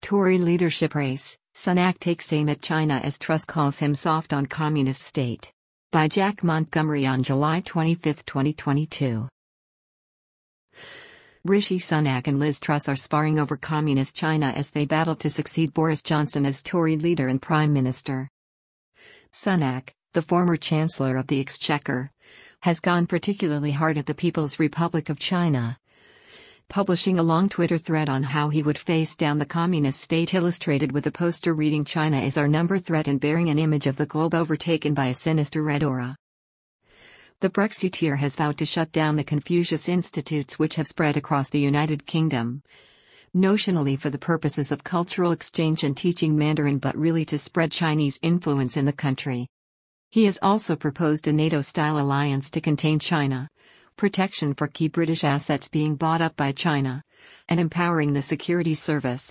Tory leadership race, Sunak takes aim at China as Truss calls him soft on communist state. By Jack Montgomery on July 25, 2022. Rishi Sunak and Liz Truss are sparring over communist China as they battle to succeed Boris Johnson as Tory leader and Prime Minister. Sunak, the former Chancellor of the Exchequer, has gone particularly hard at the People's Republic of China, publishing a long Twitter thread on how he would face down the communist state, illustrated with a poster reading "China is our number threat" and bearing an image of the globe overtaken by a sinister red aura. The Brexiteer has vowed to shut down the Confucius Institutes which have spread across the United Kingdom, notionally for the purposes of cultural exchange and teaching Mandarin, but really to spread Chinese influence in the country. He has also proposed a NATO-style alliance to contain China, protection for key British assets being bought up by China, and empowering the Security Service,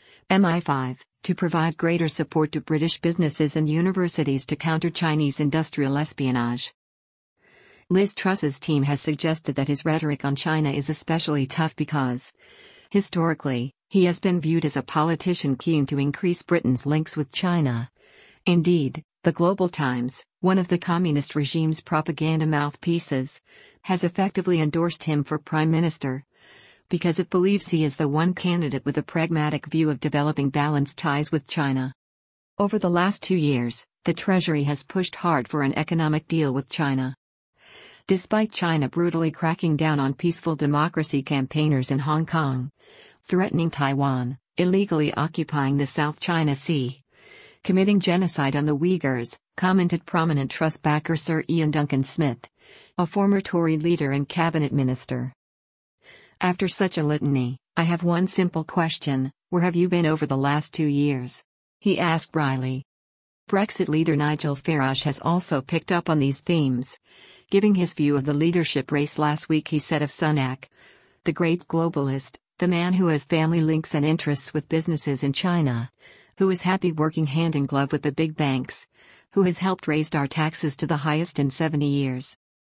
MI5, to provide greater support to British businesses and universities to counter Chinese industrial espionage. Liz Truss's team has suggested that his rhetoric on China is especially tough because, historically, he has been viewed as a politician keen to increase Britain's links with China. Indeed, the Global Times, one of the communist regime's propaganda mouthpieces, has effectively endorsed him for Prime Minister, because it believes he is the one candidate with a pragmatic view of developing balanced ties with China. Over the last 2 years, the Treasury has pushed hard for an economic deal with China. Despite China brutally cracking down on peaceful democracy campaigners in Hong Kong, threatening Taiwan, illegally occupying the South China Sea, committing genocide on the Uyghurs, commented prominent Truss backer Sir Ian Duncan Smith, a former Tory leader and cabinet minister. After such a litany, I have one simple question: where have you been over the last 2 years? He asked wryly. Brexit leader Nigel Farage has also picked up on these themes. Giving his view of the leadership race last week, he said of Sunak, "The great globalist, the man who has family links and interests with businesses in China, who is happy working hand in glove with the big banks, who has helped raise our taxes to the highest in 70 years.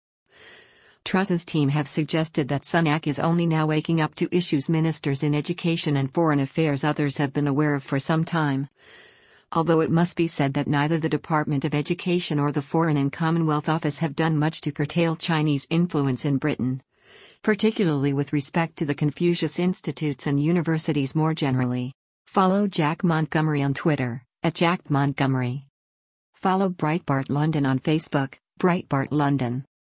Truss's team have suggested that Sunak is only now waking up to issues ministers in education and foreign affairs others have been aware of for some time. Although it must be said that neither the Department of Education or the Foreign and Commonwealth Office have done much to curtail Chinese influence in Britain, particularly with respect to the Confucius Institutes and universities more generally." Follow Jack Montgomery on Twitter, @JackMontgomery. Follow Breitbart London on Facebook, Breitbart London.